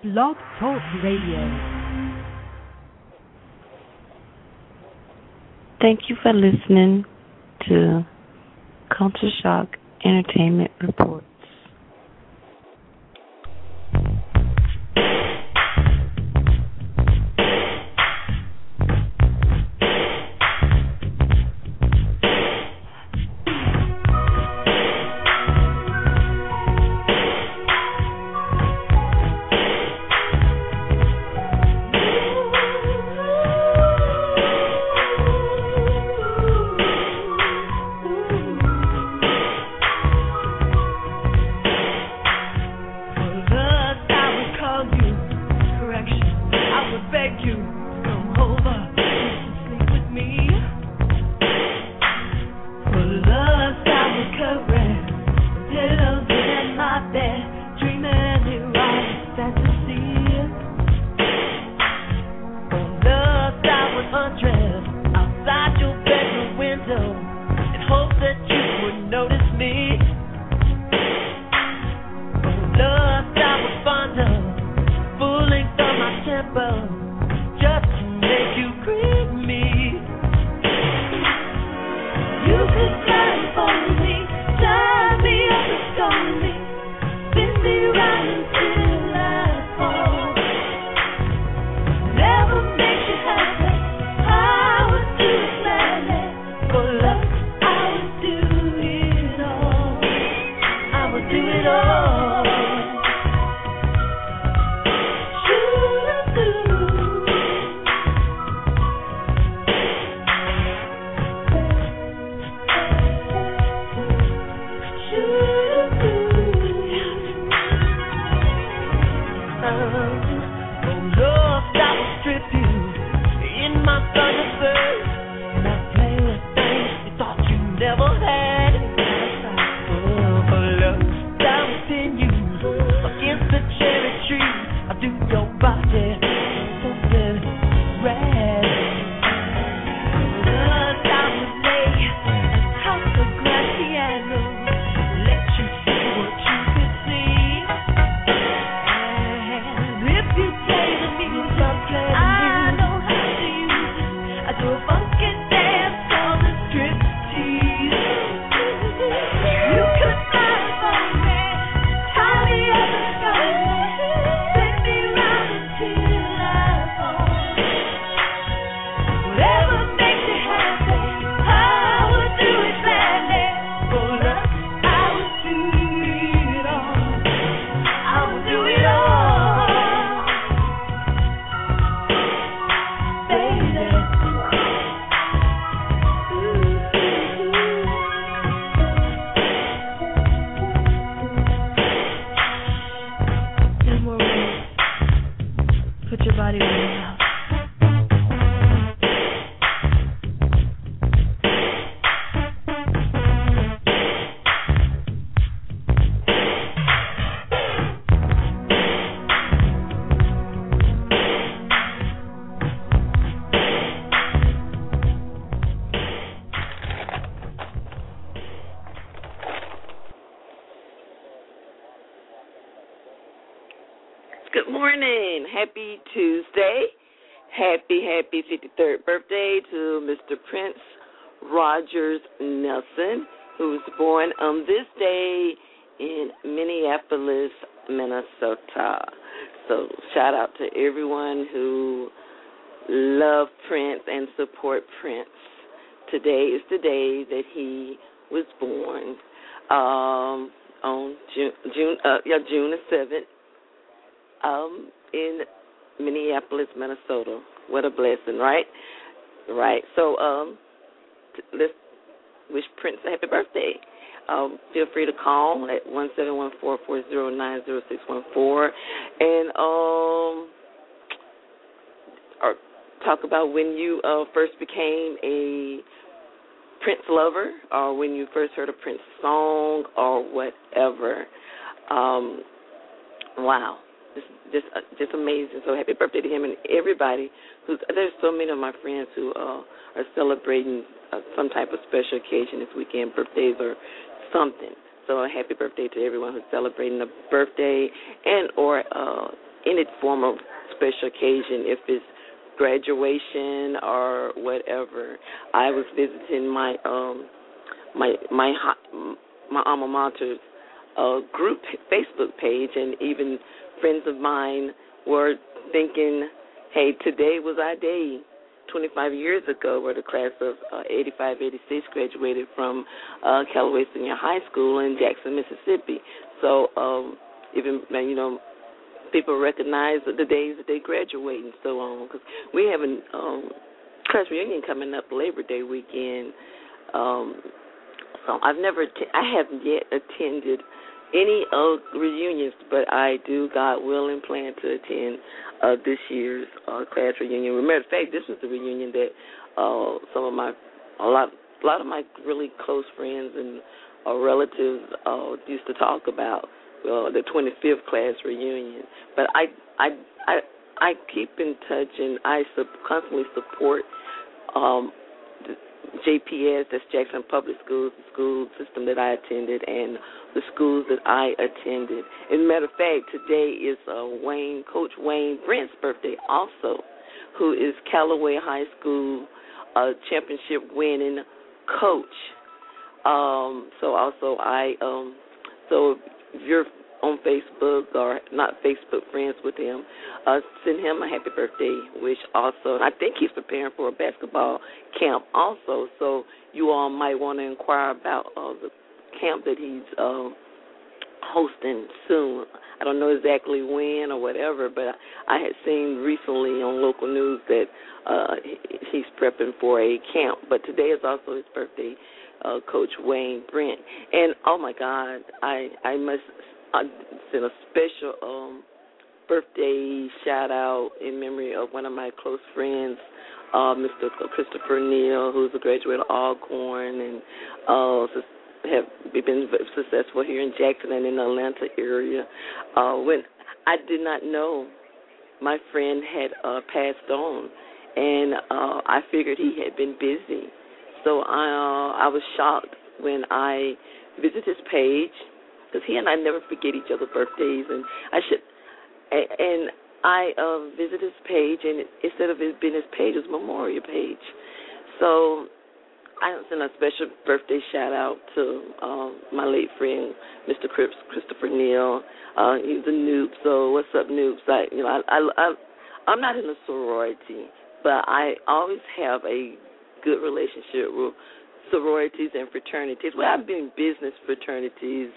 Blog Talk Radio. Thank you for listening to Culture Shock Entertainment Reports. Good morning. Happy Tuesday. Happy 53rd birthday to Mr. Prince Rogers Nelson, who was born on this day in Minneapolis, Minnesota. So shout out to everyone who love Prince and support Prince. Today is the day that he was born, on June the 7th. In Minneapolis, Minnesota. What a blessing, right? Right. So let's wish Prince a happy birthday. Feel free to call at 1-714-409-0614 and or talk about when you first became a Prince lover, or when you first heard a Prince song, or whatever. Wow. Just amazing. So happy birthday to him and everybody there's so many of my friends who are celebrating some type of special occasion this weekend, birthdays or something. So a happy birthday to everyone who's celebrating a birthday and or any form of special occasion, if it's graduation or whatever. I was visiting my alma mater's group Facebook page, and even friends of mine were thinking, hey, today was our day. 25 years ago, where the class of 85, 86 graduated from Callaway Senior High School in Jackson, Mississippi. So even, people recognize the days that they graduate and so on. Because we have a class reunion coming up Labor Day weekend. So I haven't yet attended any reunions, but I do, God willing, plan to attend this year's class reunion. As a matter of fact, this was the reunion that a lot of my really close friends and relatives used to talk about, the 25th class reunion. But I keep in touch, and I constantly support JPS, that's Jackson Public Schools, the school system that I attended, and the schools that I attended. As a matter of fact, today is Coach Wayne Brent's birthday also, who is Callaway High School championship winning coach. So if you're on Facebook or not Facebook friends with him, send him a happy birthday wish also. And I think he's preparing for a basketball camp also, so you all might want to inquire about the camp that he's hosting soon. I don't know exactly when or whatever, but I had seen recently on local news that he's prepping for a camp. But today is also his birthday, Coach Wayne Brent. And, oh, my God, I must send a special birthday shout-out in memory of one of my close friends, Mr. Christopher Neal, who's a graduate of Alcorn and have been successful here in Jackson and in the Atlanta area. When I did not know my friend had passed on, and I figured he had been busy. So I was shocked when I visited his page, because he and I never forget each other's birthdays, and I visited his page, and instead of it being his page, it was memorial page. So I sent a special birthday shout out to my late friend, Mr. Christopher Neal. He's a Noob, so what's up, Noobs? I'm not in a sorority, but I always have a good relationship with sororities and fraternities. Well, I've been in business fraternities,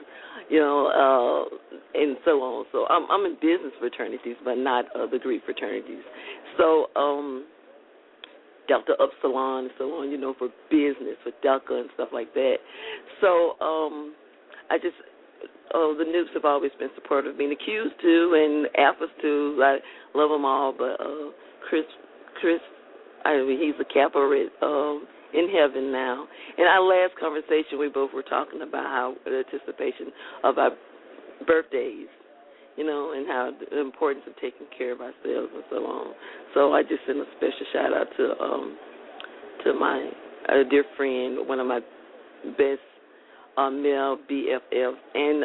and so on. So I'm in business fraternities, but not the Greek fraternities. So Delta Upsilon and so on, for business, for Delta and stuff like that. So the Noobs have always been supportive of me, and the Qs too, and Alphas too. I love them all, but Chris, he's a Kappa in heaven now. In our last conversation, we both were talking about how the anticipation of our birthdays, and how the importance of taking care of ourselves and so on. So I just sent a special shout out to my dear friend, one of my best male BFFs, and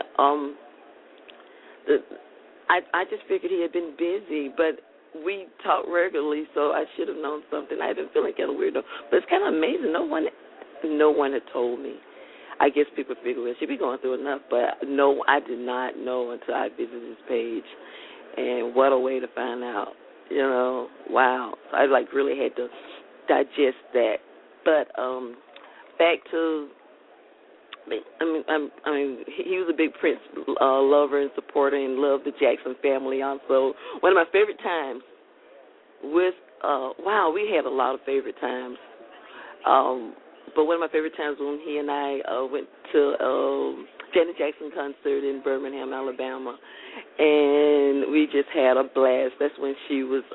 I just figured he had been busy, but we talk regularly, so I should have known something. I've been feeling kind of weird, but it's kind of amazing. No one had told me. I guess people figure we should be going through enough, but no, I did not know until I visited his page, and what a way to find out. Wow. So I really had to digest that. But back to, he was a big Prince lover and supporter, and loved the Jackson family also. One of my favorite times with, we had a lot of favorite times. But one of my favorite times when he and I went to Janet Jackson concert in Birmingham, Alabama, and we just had a blast. That's when she was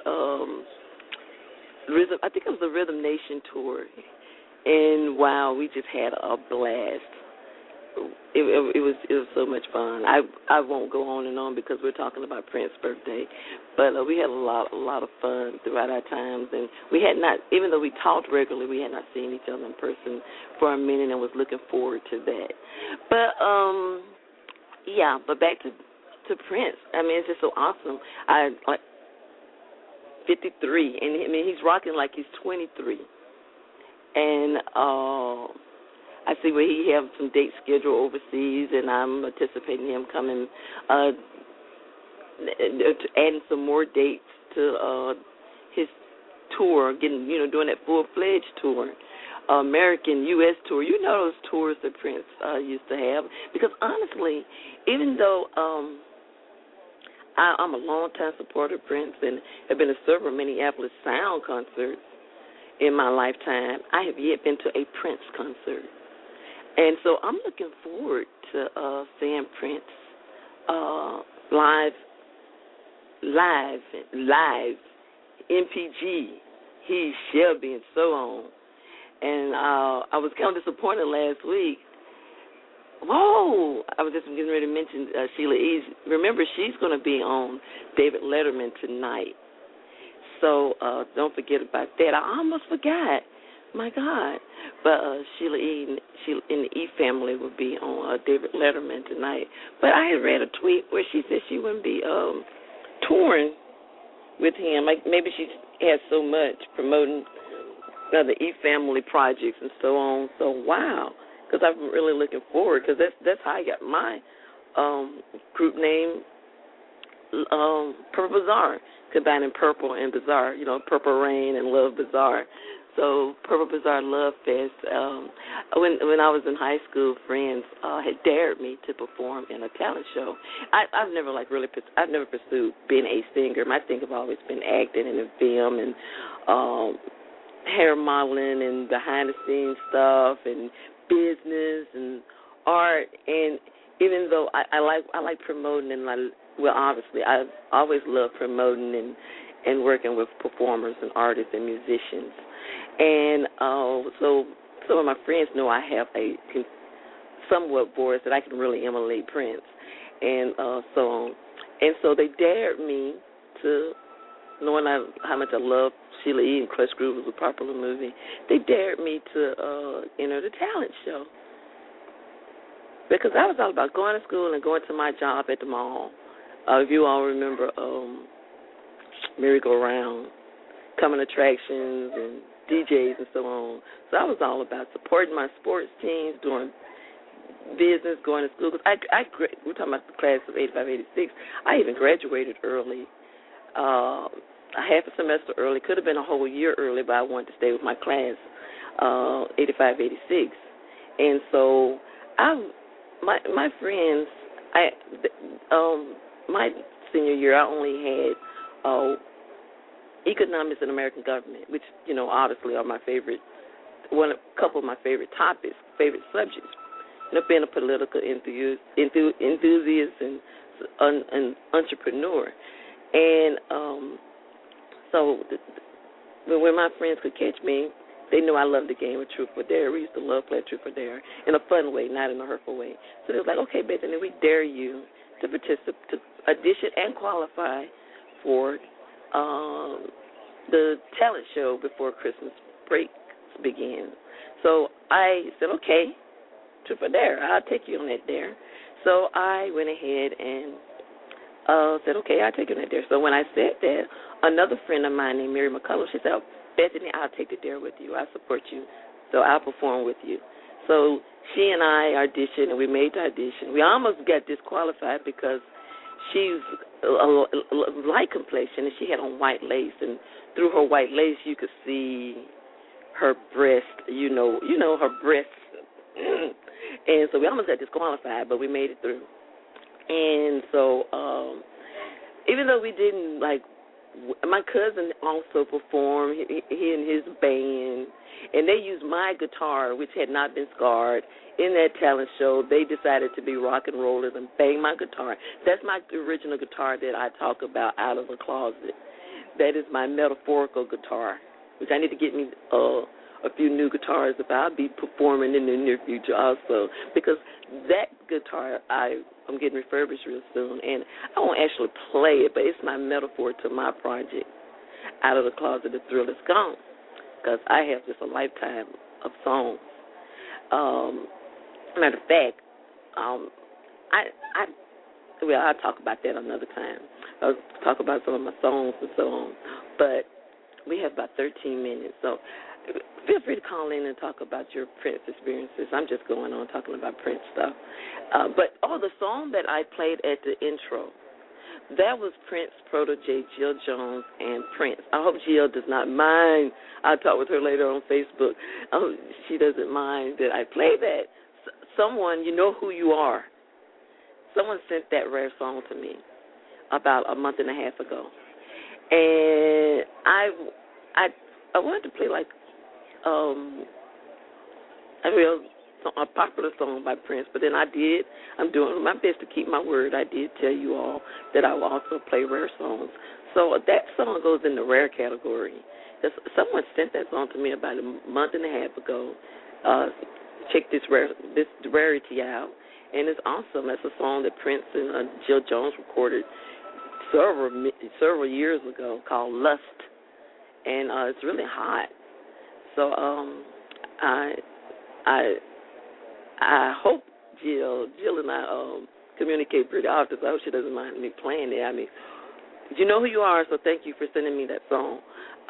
I think it was the Rhythm Nation tour, and wow, we just had a blast. It was so much fun. I won't go on and on because we're talking about Prince's birthday, but we had a lot of fun throughout our times, and we had not, even though we talked regularly, we had not seen each other in person for a minute, and was looking forward to that. But but back to to Prince. I mean, it's just so awesome. I like 53, and I mean, he's rocking like he's 23. And I see where he have some dates scheduled overseas, and I'm anticipating him coming, adding some more dates to his tour, doing that full-fledged tour, American U.S. tour. You know those tours that Prince used to have. Because honestly, even though I'm a long-time supporter of Prince and have been to several Minneapolis Sound concerts in my lifetime, I have yet been to a Prince concert. And so I'm looking forward to seeing Prince live, MPG, he, Shelby, and so on. And I was kind of disappointed last week. Whoa! I was just getting ready to mention Sheila E. Remember, she's going to be on David Letterman tonight. So don't forget about that. I almost forgot. My God. But Sheila E. and the E family will be on David Letterman tonight. But I had read a tweet where she said she wouldn't be touring with him. Like maybe she has so much promoting the E family projects and so on. So wow, because I'm really looking forward, because that's how I got my group name, Purple Bazaar, combining purple and bizarre. Purple Rain and Love Bazaar. So Purple Bazaar Love Fest. When I was in high school, friends had dared me to perform in a talent show. I've never I've never pursued being a singer. My thing have always been acting and in film and hair modeling and behind the scenes stuff and business and art. And even though I like promoting and obviously I've always loved promoting and working with performers and artists and musicians. And so some of my friends know I have a somewhat voice that I can really emulate Prince, and so on. And so they dared me to, knowing how much I love Sheila E. and Crush Groove was a popular movie, they dared me to enter the talent show. Because I was all about going to school and going to my job at the mall. If you all remember merry-go-round, coming attractions and DJs and so on. So I was all about supporting my sports teams, doing business, going to school. Cause we're talking about the class of 85, 86. I even graduated early, a half a semester early. Could have been a whole year early, but I wanted to stay with my class, 85, 86. And so my friends, my senior year, I only had economics and American government, which, obviously are my favorite, a couple of my favorite topics, favorite subjects. Being a political enthusiast and an entrepreneur. And so when my friends could catch me, they knew I loved the game of Truth or Dare. We used to love playing Truth or Dare in a fun way, not in a hurtful way. So they was like, okay, Bethany, we dare you to participate, to audition and qualify for the talent show before Christmas break begins. So I said, okay, Truth or Dare, I'll take you on that dare. So I went ahead and said, okay, I'll take you on that dare. So when I said that, another friend of mine named Mary McCullough, she said, Bethany, I'll take the dare with you. I'll support you. So I'll perform with you. So she and I auditioned, and we made the audition. We almost got disqualified because she's a light complexion, and she had on white lace. And through her white lace, you could see her breast, her breast. And so we almost got disqualified, but we made it through. And so even though we didn't, my cousin also performed, he and his band, and they used my guitar, which had not been scarred, in that talent show. They decided to be rock and rollers and bang my guitar. That's my original guitar that I talk about out of the closet. That is my metaphorical guitar, which I need to get me a few new guitars if I'll be performing in the near future also, because that guitar I'm getting refurbished real soon, and I won't actually play it, but it's my metaphor to my project, Out of the Closet, The Thrill Is Gone, because I have just a lifetime of songs. Matter of fact, well, I'll talk about that another time. I'll talk about some of my songs and so on. But we have about 13 minutes, so feel free to call in and talk about your Prince experiences. I'm just going on talking about Prince stuff. But the song that I played at the intro, that was Prince protege Jill Jones and Prince. I hope Jill does not mind. I'll talk with her later on Facebook. I hope she doesn't mind that I play that. Someone, you know who you are. Someone sent that rare song to me about a month and a half ago. And I wanted to play like a popular song by Prince, but then I'm doing my best to keep my word. I did tell you all that I will also play rare songs. So that song goes in the rare category. Someone sent that song to me about a month and a half ago. Check this rarity out, and it's awesome. That's a song that Prince and Jill Jones recorded several years ago called Lust, and it's really hot. So I hope Jill and I communicate pretty often. So I hope she doesn't mind me playing it. I mean, you know who you are, so thank you for sending me that song.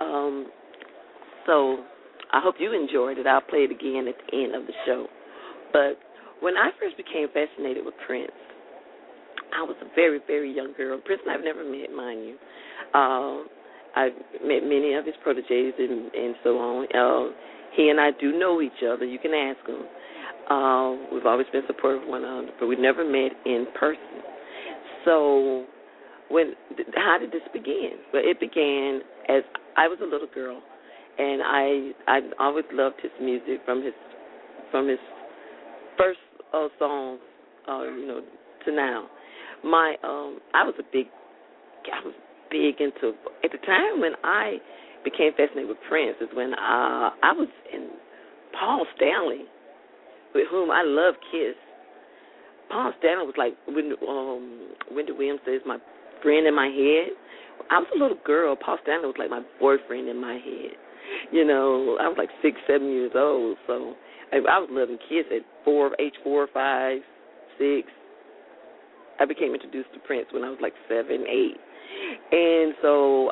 So I hope you enjoyed it. I'll play it again at the end of the show. But when I first became fascinated with Prince, I was a very, very young girl. Prince I've never met, mind you. I've met many of his proteges and so on. He and I do know each other. You can ask him. We've always been supportive of one another, but we never met in person. So how did this begin? Well, it began as I was a little girl, and I always loved his music from his first songs, to now. I was big into, at the time when I became fascinated with Prince is when I was in Paul Stanley, with whom I love Kiss. Paul Stanley was like Wendy Williams says, my friend in my head. I was a little girl. Paul Stanley was like my boyfriend in my head. I was like 6, 7 years old, so I was loving Kiss at age 4, 5, 6. I became introduced to Prince when I was like 7, 8. And so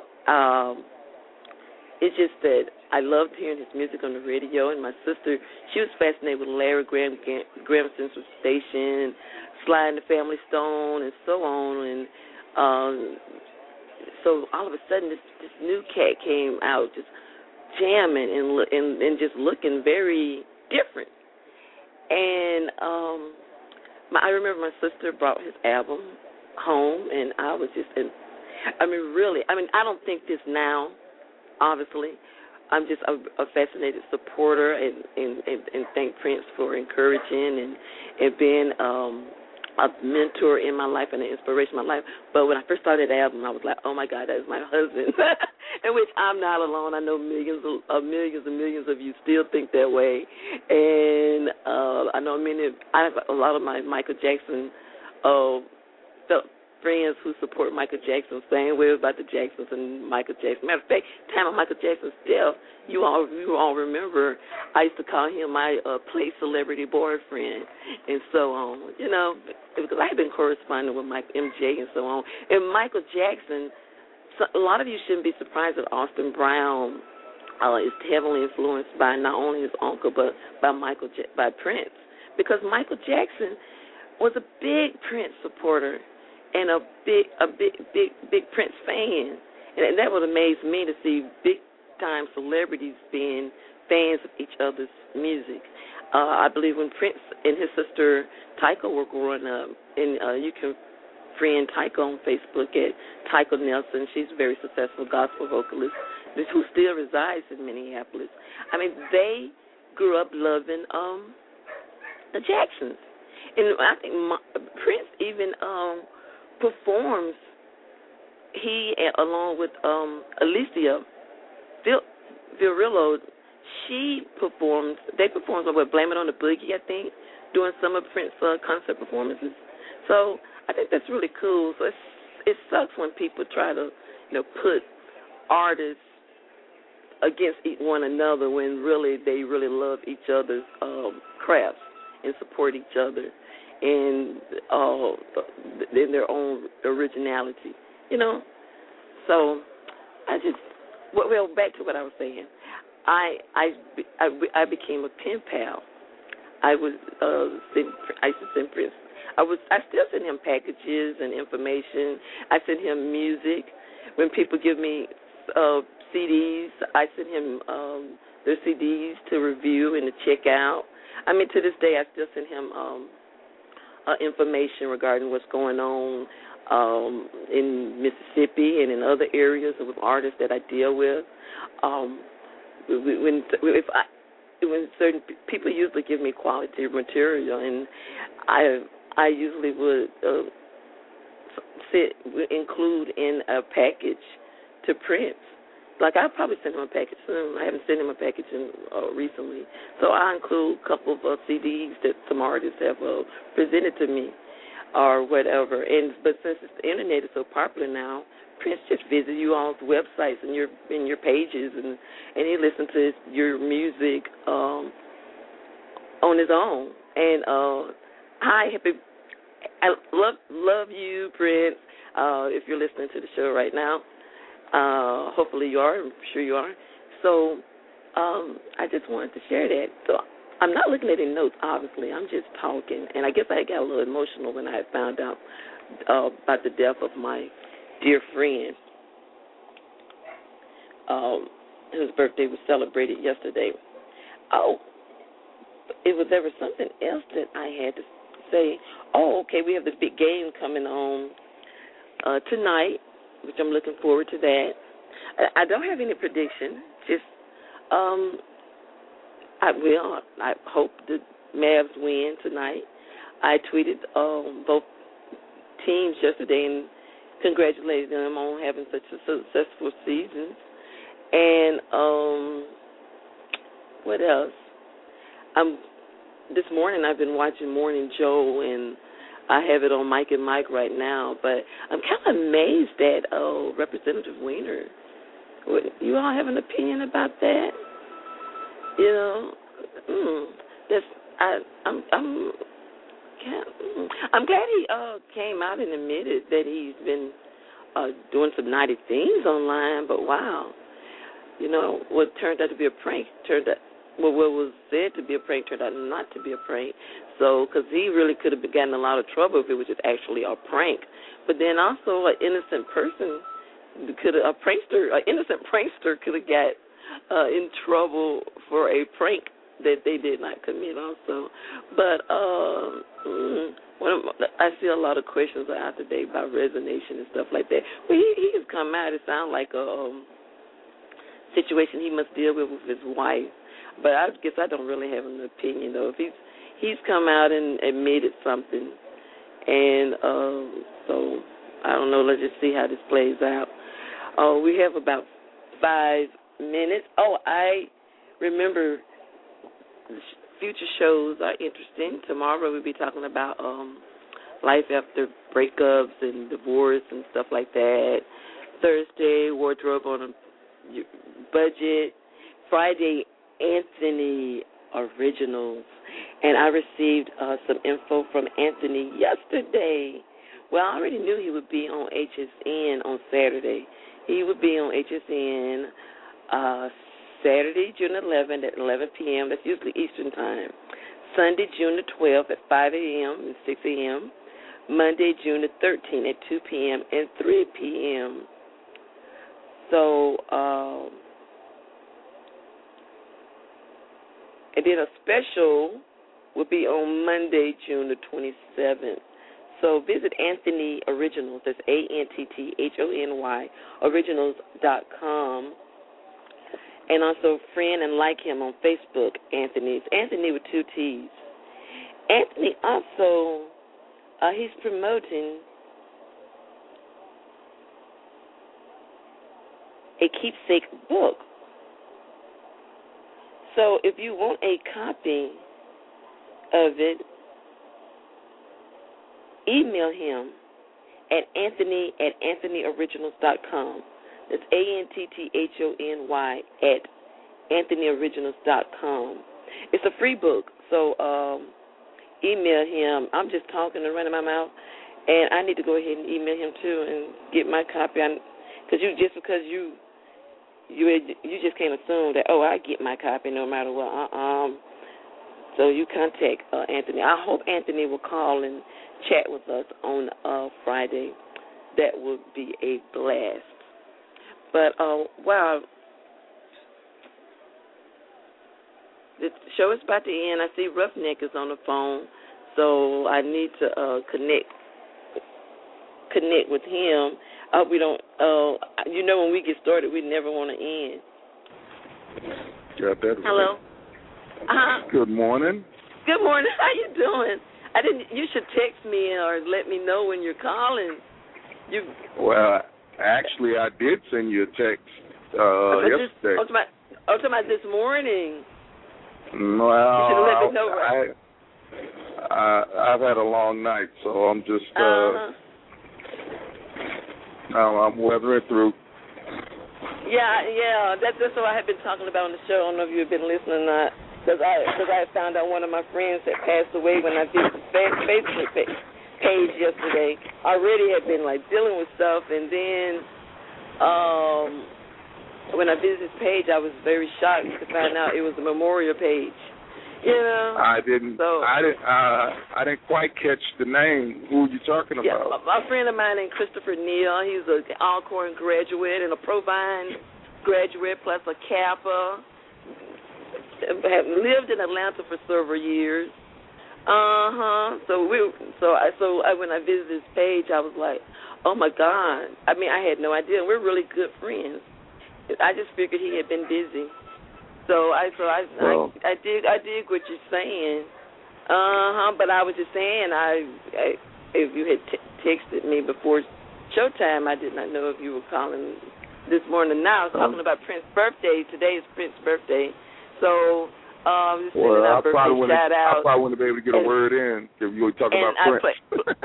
it's just that I loved hearing his music on the radio, and my sister, she was fascinated with Larry Graham Central Station, Sly and the Family Stone, and so on. And so all of a sudden, this new cat came out just jamming and just looking very different. And I remember my sister brought his album home, and I was just I don't think this now, obviously. I'm just a fascinated supporter and thank Prince for encouraging and being a mentor in my life and an inspiration in my life. But when I first started the album, I was like, oh, my God, that is my husband, in which I'm not alone. I know millions and millions of you still think that way. And I know I have a lot of my Michael Jackson friends who support Michael Jackson, same way about the Jacksons and Michael Jackson. Matter of fact, time of Michael Jackson's death, you all remember I used to call him my play celebrity boyfriend and so on, because I had been corresponding with MJ and so on. And Michael Jackson, a lot of you shouldn't be surprised that Austin Brown is heavily influenced by not only his uncle but by Prince, because Michael Jackson was a big Prince supporter and a big Prince fan, and that would amaze me to see big-time celebrities being fans of each other's music. I believe when Prince and his sister Tycho were growing up, and you can friend Tycho on Facebook at Tycho Nelson. She's a very successful gospel vocalist who still resides in Minneapolis. I mean, they grew up loving the Jacksons, and I think Prince even performs. He, along with Alicia Virillo, they performed with Blame It on the Boogie, I think, doing some of Prince's concert performances. So I think that's really cool. So it sucks when people try to, put artists against one another when really they really love each other's crafts and support each other. in their own originality, you know. So well, back to what I was saying. I became a pen pal. I used to send Prince. I still send him packages and information. I send him music. When people give me CDs, I send him their CDs to review and to check out. I mean, to this day, I still send him information regarding what's going on in Mississippi and in other areas with artists that I deal with. When certain people usually give me quality material, and I usually would include in a package to Prince. Like, I'll probably send him a package soon. I haven't sent him a package recently. So I include a couple of CDs that some artists have presented to me or whatever. But since the internet is so popular now, Prince just visits you all's websites and your pages, and he listens to your music on his own. And I love you, Prince. If you're listening to the show right now, hopefully you are. I'm sure you are. So I just wanted to share that. So I'm not looking at any notes, obviously. I'm just talking. And I guess I got a little emotional when I found out about the death of my dear friend, whose birthday was celebrated yesterday. Oh, there was something else that I had to say. Oh, okay, we have this big game coming on tonight, which I'm looking forward to that. I don't have any prediction. Just, I hope the Mavs win tonight. I tweeted both teams yesterday and congratulated them on having such a successful season. And what else? This morning I've been watching Morning Joe, and I have it on Mike and Mike right now. But I'm kind of amazed at Representative Weiner. You all have an opinion about that? You know, I'm glad he came out and admitted that he's been doing some naughty things online. But wow, you know, what turned out to be a prank what was said to be a prank turned out not to be a prank. So, because he really could have gotten in a lot of trouble if it was just actually a prank. But then also, an innocent person an innocent prankster could have got in trouble for a prank that they did not commit also. But I see a lot of questions out today about resignation and stuff like that. Well, he has come out. It sounds like a situation he must deal with his wife. But I guess I don't really have an opinion, though. If he's come out and admitted something, and so I don't know. Let's just see how this plays out. We have about 5 minutes. Oh, I remember future shows are interesting. Tomorrow we'll be talking about life after breakups and divorce and stuff like that. Thursday, wardrobe on a budget. Friday, Anthony Originals. And I received some info from Anthony yesterday. Well, I already knew he would be on HSN on Saturday. He would be on HSN Saturday, June 11th at 11 p.m. That's usually Eastern Time. Sunday, June the 12th at 5 a.m. and 6 a.m. Monday, June the 13th at 2 p.m. and 3 p.m. So, and then a special will be on Monday, June the 27th. So visit Anthony Originals. That's ANTTHONY Originals.com. And also friend and like him on Facebook, Anthony. It's Anthony with 2 T's. Anthony also, he's promoting a keepsake book. So if you want a copy of it, email him at anthonyoriginals.com. That's ANTTHONY at anthonyoriginals.com. It's a free book, so email him. I'm just talking and running my mouth, and I need to go ahead and email him too and get my copy. Because you just can't assume that, I get my copy no matter what. So you contact Anthony. I hope Anthony will call and chat with us on Friday. That would be a blast. But, wow, the show is about to end. I see Roughneck is on the phone, so I need to connect with him. We don't, when we get started, we never want to end. Got that. Hello. Good morning. Good morning. How you doing? You should text me or let me know when you're calling. Well, actually, I did send you a text yesterday. Talking about this morning. Well, you should have let me know. I've had a long night, so I'm just I'm weathering through. Yeah. That's what I have been talking about on the show. I don't know if you've been listening or not. Because I found out one of my friends had passed away when I did the Facebook page yesterday. I already had been dealing with stuff, and then when I visited his page, I was very shocked to find out it was a memorial page. I didn't quite catch the name. Who are you talking about? A friend of mine named Christopher Neal. He's an Alcorn graduate and a Provine graduate plus a Kappa. Have lived in Atlanta for several years. So when I visited his page, I was like, oh my God. I mean, I had no idea. We're really good friends. I just figured he had been busy. So I dig what you're saying. But I was just saying, if you had texted me before showtime, I did not know if you were calling this morning. Now I was talking about Prince's birthday. Today is Prince's birthday. So, just sending out birthday shout-outs. I probably wouldn't be able to get a word in if you were talking about Prince.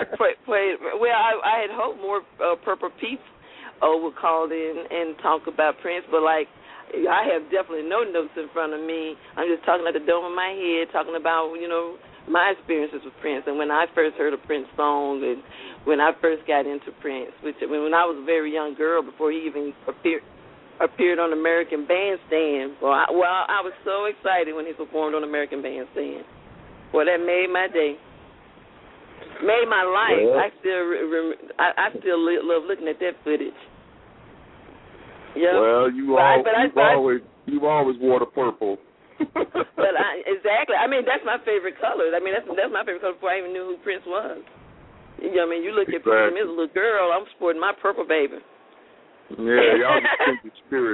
I had hoped more Purple Peeps would call in and talk about Prince, but, I have definitely no notes in front of me. I'm just talking at the dome of my head, talking about, my experiences with Prince. And when I first heard a Prince song and when I first got into Prince, when I was a very young girl before he even appeared on American Bandstand. Well, I was so excited when he performed on American Bandstand. Well, that made my day. Made my life. Well, I still love looking at that footage. Yep. Well, you've always wore the purple. But exactly. I mean, that's my favorite color. I mean, that's my favorite color before I even knew who Prince was. You look at Prince as a little girl. I'm sporting my purple baby. Yeah, y'all just think the spirit.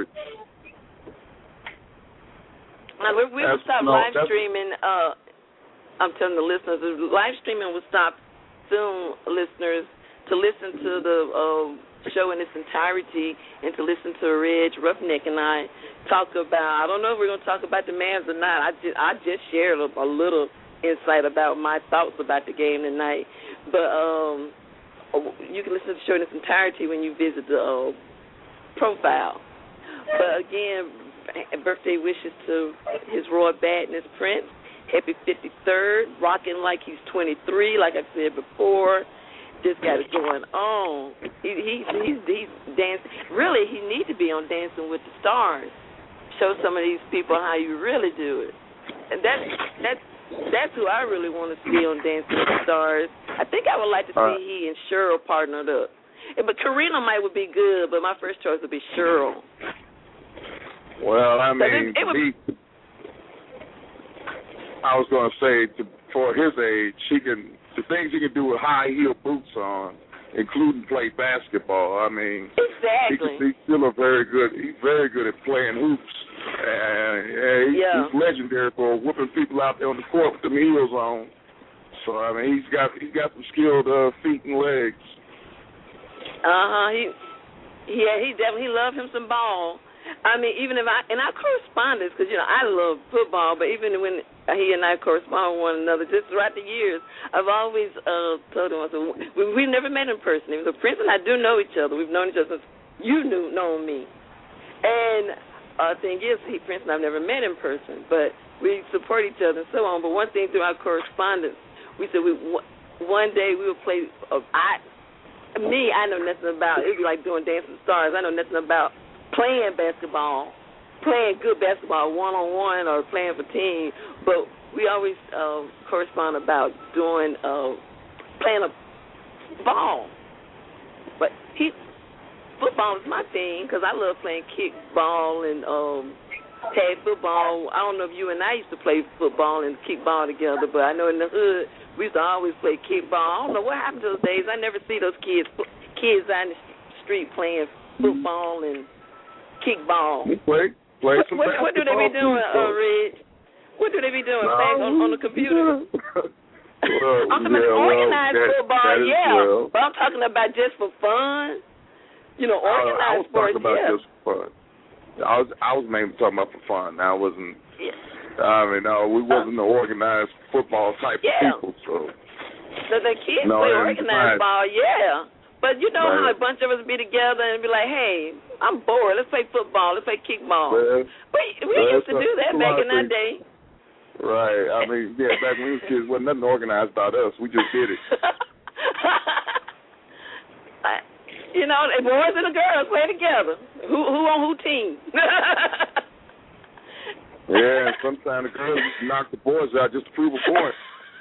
We will stop live streaming. I'm telling the listeners, live streaming will stop soon, listeners, to listen to the show in its entirety and to listen to Reg Roughneck and I talk about. I don't know if we're going to talk about the Mavs or not. I just shared a little insight about my thoughts about the game tonight. But you can listen to the show in its entirety when you visit the profile. But again, birthday wishes to His Royal Badness Prince. Happy 53rd, rocking like he's 23, like I said before. Just got it going on. He's dancing. Really, he needs to be on Dancing with the Stars. Show some of these people how you really do it. And that's who I really want to see on Dancing with the Stars. I think I would like to see he and Cheryl partnered up. But Karina would be good, but my first choice would be Cheryl. Well, I mean, I was going to say, for his age, the things he can do with high heel boots on, including play basketball. I mean, exactly. He's still he's very good at playing hoops. He's legendary for whooping people out there on the court with them heels on. So I mean, he's got some skilled feet and legs. He definitely loved him some ball. I mean, even if in our correspondence, because I love football, but even when he and I correspond with one another, just throughout the years, I've always told him, I said, we've never met in person. So Prince and I do know each other. We've known each other since known me. And the thing is, Prince and I've never met in person, but we support each other and so on. But one thing through our correspondence, we said one day we would play. I know nothing about. It'd be like doing Dancing Stars. I know nothing about playing basketball, playing good basketball 1-on-1 or playing for team. But we always correspond about doing playing a ball. But football is my thing because I love playing kickball and tag football. I don't know if you and I used to play football and kickball together, but I know in the hood we used to always play kickball. I don't know what happened to those days. I never see those kids out in the street playing football and kickball. Play some basketball. What do they be doing, Reg? What do they be doing? Playing on the computer? I'm talking about organized football, well. But I'm talking about just for fun. Organized sports, I was talking about just for fun. I was mainly talking about for fun. Now, I wasn't. Yeah. I mean, no, we wasn't the organized football type of people. So the kids play organized ball, yeah. But you know how a bunch of us be together and be like, hey, I'm bored. Let's play football. Let's play kickball. But we used to do that back in that day. Right. I mean, yeah, back when we were kids, wasn't nothing organized about us. We just did it. The boys and the girls play together. Who on who team? Yeah, and sometimes the girls just knock the boys out just to prove a point.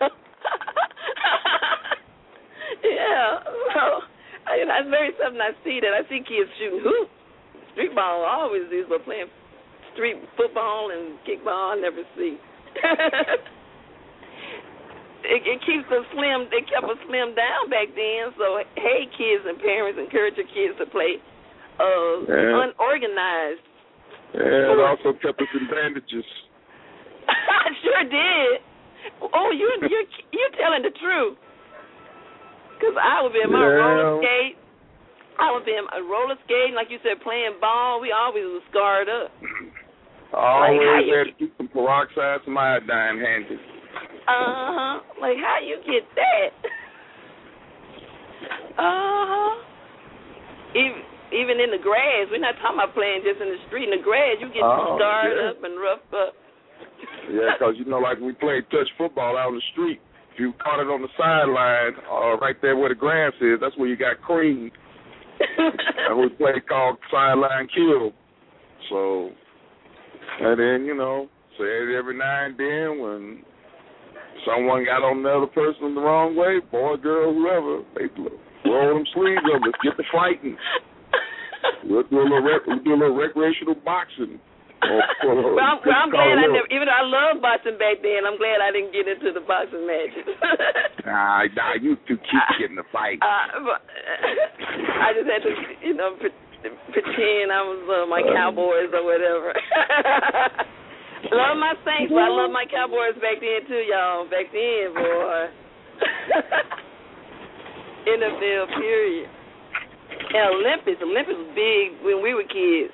Yeah. Well, that's very something I see that. I see kids shooting hoops. Street ball always is, but playing street football and kickball I never see. It keeps us slim. They kept us slim down back then. So hey, kids and parents, encourage your kids to play unorganized. Yeah, it also kept us in bandages. I sure did. Oh, you're telling the truth. Because I would be in my roller skate. I would be in my roller skating, like you said, playing ball. We always was scarred up. I always had to keep some peroxide, some iodine handy. Like, how you get that? Even in the grass. We're not talking about playing just in the street. In the grass, you get scarred up and roughed up. Yeah, because, like we played touch football out on the street. If you caught it on the sideline or right there where the grass is, that's where you got creamed. And we played called sideline kill. So, and then, say every now and then when someone got on the other person the wrong way, boy, girl, whoever, they roll them sleeves up. Let's get the fighting. We'll do a little recreational boxing. Well, I'm glad even though I loved boxing back then, I'm glad I didn't get into the boxing matches. Nah, you two keep getting the fight. I just had to, pretend I was my Cowboys or whatever. Love my Saints, but I love my Cowboys back then too, y'all. Back then, boy. NFL, period. And Olympics was big when we were kids.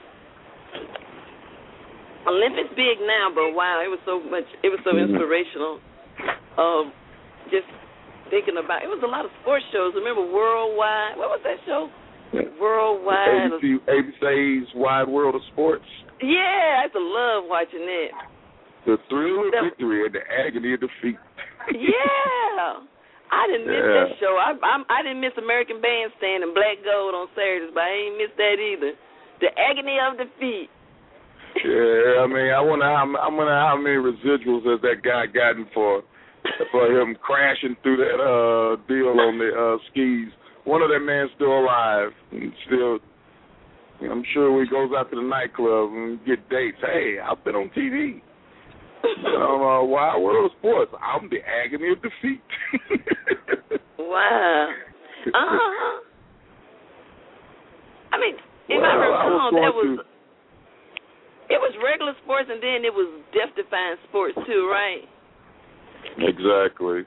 Olympics big now, but wow, it was so inspirational. Just thinking about it was a lot of sports shows. Remember Worldwide? What was that show? Worldwide. ABC's Wide World of Sports. Yeah, I used to love watching it. The thrill of victory and the agony of defeat. Yeah. I didn't miss that show. I didn't miss American Bandstand and Black Gold on Saturdays, but I ain't missed that either. The agony of defeat. Yeah, I mean, I wonder how many residuals has that guy gotten for him crashing through that deal on the skis. One of them man's still alive and still. I'm sure when he goes out to the nightclub and get dates. Hey, I've been on TV. Wide World of Sports. I'm the agony of defeat. Wow. I mean, if I recall, it was regular sports and then it was death-defying sports too, right? Exactly.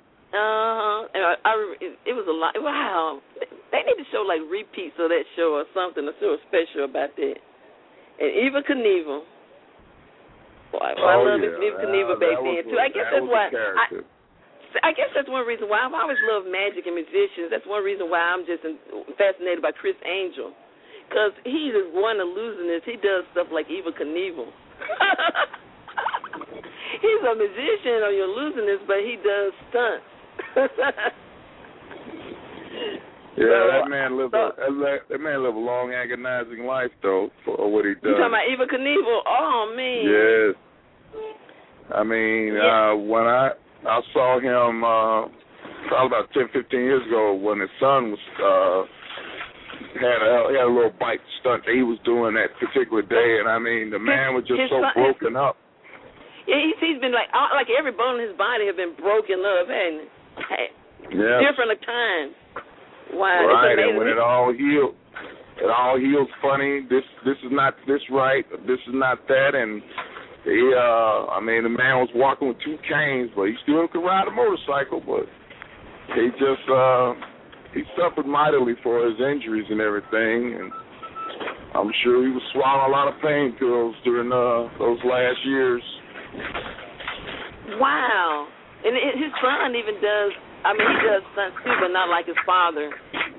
It was a lot. Wow. They need to show like repeats of that show or something, to show special about that. And Eva Knievel. I love Eva Knievel back then too. I guess that's why. I guess that's one reason why I've always loved magic and musicians. That's one reason why I'm just fascinated by Chris Angel, because he is one illusionist. He does stuff like Eva Knievel. He's a musician or you're illusionist, but he does stunts. Yeah, that man lived a long, agonizing life, though, for what he does. You talking about Evel Knievel? Oh, man. Yes. I mean, when I saw him probably about 10, 15 years ago when his son was had a little bike stunt that he was doing that particular day, and I mean, the man was just so broken up. Yeah, he's been like every bone in his body have been broken up, hasn't it? Yeah. Different times. Wow. Right, and when it all heals funny. This is not this right. This is not that, and he, I mean, the man was walking with 2 canes, but he still could ride a motorcycle. But he just he suffered mightily for his injuries and everything, and I'm sure he was swallowing a lot of pain pills during those last years. Wow. And his son even does. I mean, he does stunts too, but not like his father.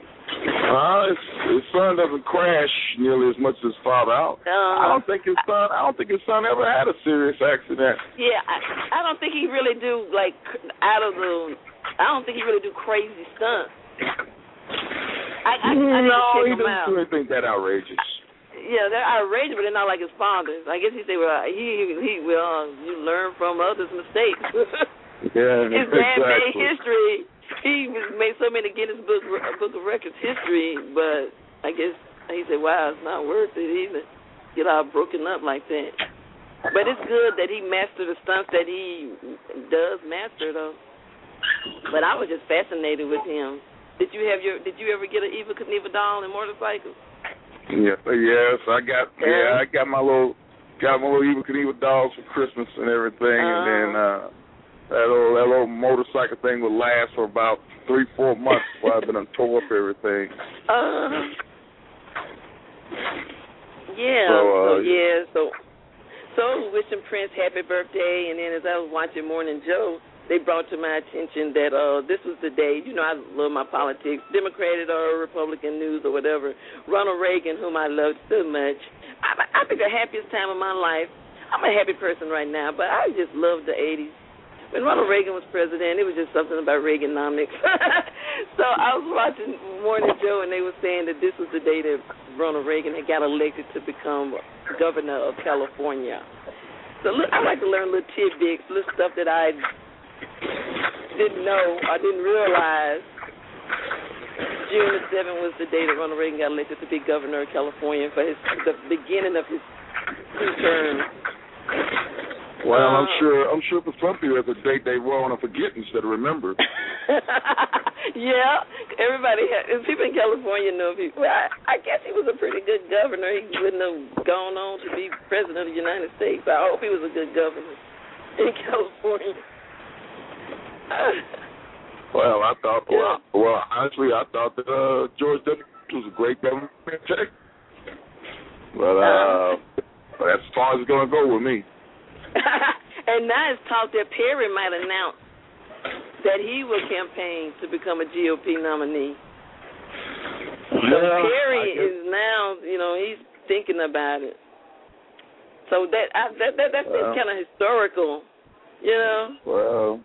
His son doesn't crash nearly as much as his father. I don't think his son ever had a serious accident. Yeah, I don't think he really do I don't think he really do crazy stunts. No, he doesn't do anything that outrageous. Yeah, they're outrageous, but they're not like his father's. I guess he say, well, you learn from others' mistakes. Yeah, his dad made history. He made so many Guinness Book of Records history, but I guess he said, wow, it's not worth it either. Get all broken up like that. But it's good that he mastered the stunts that he does master, though. But I was just fascinated with him. Did you ever get an Evel Knievel doll and motorcycles? Yeah, yes, I got my little Evel Knievel dolls for Christmas and everything, and then that little motorcycle thing would last for about 3-4 months before I've been tore up everything. So wishing Prince happy birthday, and then as I was watching Morning Joe, they brought to my attention that this was the day. You know, I love my politics, Democratic or Republican news or whatever. Ronald Reagan, whom I loved so much. I think the happiest time of my life. I'm a happy person right now, but I just loved the 80s. When Ronald Reagan was president, it was just something about Reaganomics. So I was watching Morning Joe, and they were saying that this was the day that Ronald Reagan had got elected to become governor of California. So I like to learn little tidbits, little stuff that I didn't know or didn't realize. June the 7th was the day that Ronald Reagan got elected to be governor of California for the beginning of his 2 terms. Well, I'm sure for some people it's a date they want to forget instead of remember. Yeah, people in California know him. Well, I guess he was a pretty good governor. He wouldn't have gone on to be president of the United States. I hope he was a good governor in California. Well, honestly, I thought that George W. was a great governor. But that's as far as it's going to go with me. And now it's talk that Perry might announce that he will campaign to become a GOP nominee. So Perry is now, he's thinking about it. So that's kind of historical, Well,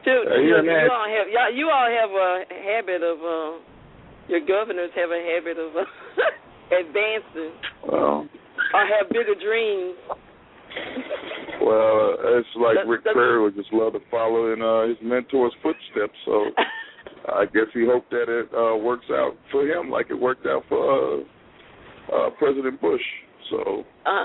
you all have a habit of your governors have a habit of advancing or have bigger dreams. Well, it's like Rick Perry would just love to follow in his mentor's footsteps. So I guess he hoped that it works out for him like it worked out for President Bush. So,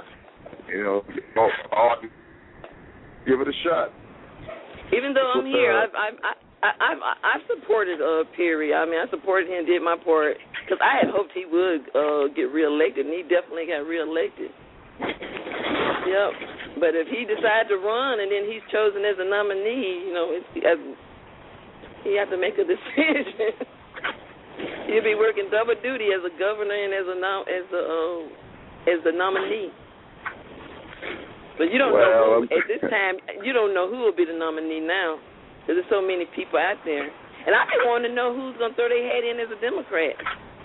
give it a shot. Even though I'm here, I've supported Perry. I mean, I supported him, did my part, because I had hoped he would get reelected, and he definitely got reelected. Yep. But if he decides to run and then he's chosen as a nominee, he has to make a decision. He'll be working double duty as a governor and as the nominee. But you don't know at this time. You don't know who will be the nominee now, because there's so many people out there. And I just want to know who's going to throw their head in as a Democrat.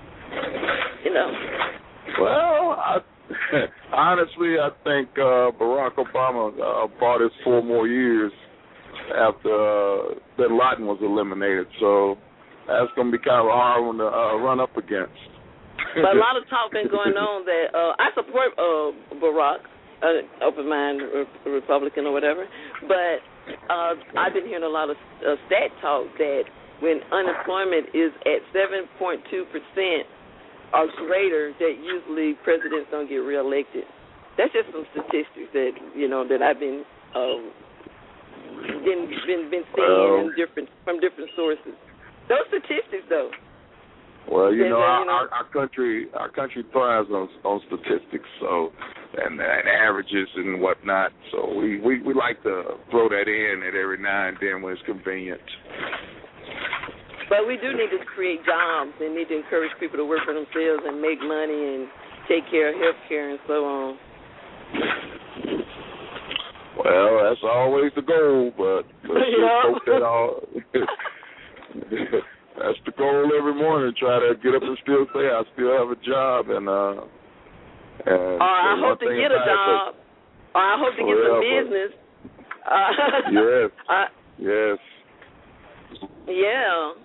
Well, honestly, I think Barack Obama bought his 4 more years after Bin Laden was eliminated. So that's going to be kind of a hard one to run up against. But a lot of talk been going on that I support Barack, open-minded Republican or whatever, but I've been hearing a lot of stat talk that when unemployment is at 7.2% or greater, that usually presidents don't get reelected. That's just some statistics that that I've been seeing from different sources. Those statistics, though. Well, our country thrives on statistics, so and averages and whatnot. So we like to throw that in at every now and then when it's convenient. But we do need to create jobs and need to encourage people to work for themselves and make money and take care of health care and so on. Well, that's always the goal, but let's just hope that all. That's the goal every morning. Try to get up and still say I still have a job and I hope to get a job. Or I hope to get some business. Yes. Yeah.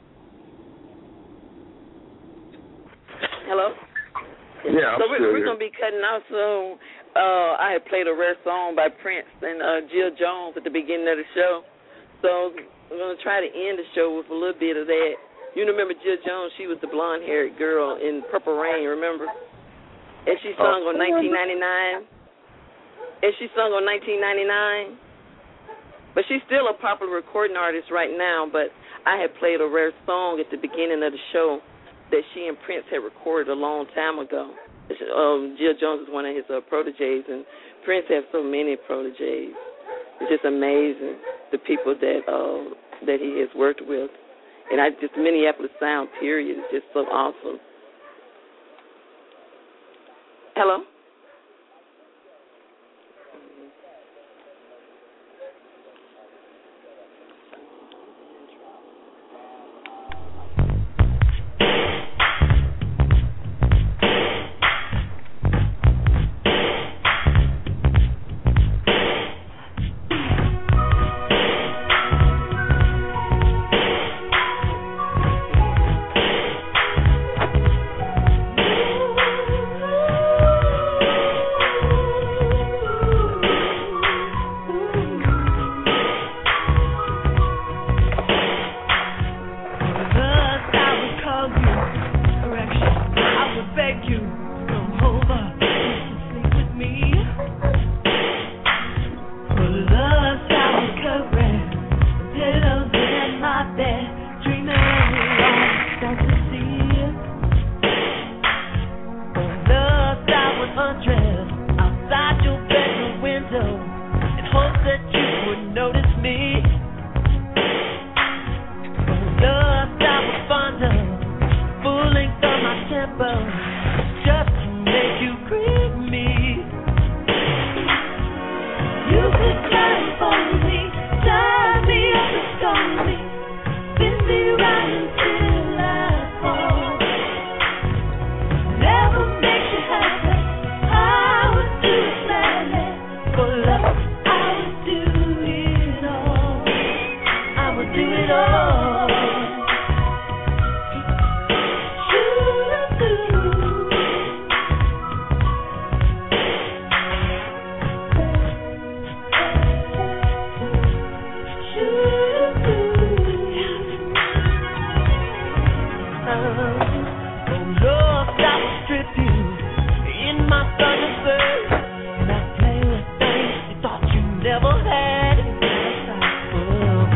Hello? Yeah, so we're going to be cutting out soon. I had played a rare song by Prince and Jill Jones at the beginning of the show. So we're going to try to end the show with a little bit of that. You remember Jill Jones? She was the blonde-haired girl in Purple Rain, remember? And she sung on 1999. But she's still a popular recording artist right now, but I had played a rare song at the beginning of the show that she and Prince had recorded a long time ago. Jill Jones is one of his proteges, and Prince has so many proteges. It's just amazing, the people that he has worked with. And just Minneapolis sound, period, is just so awesome. Hello? Never had.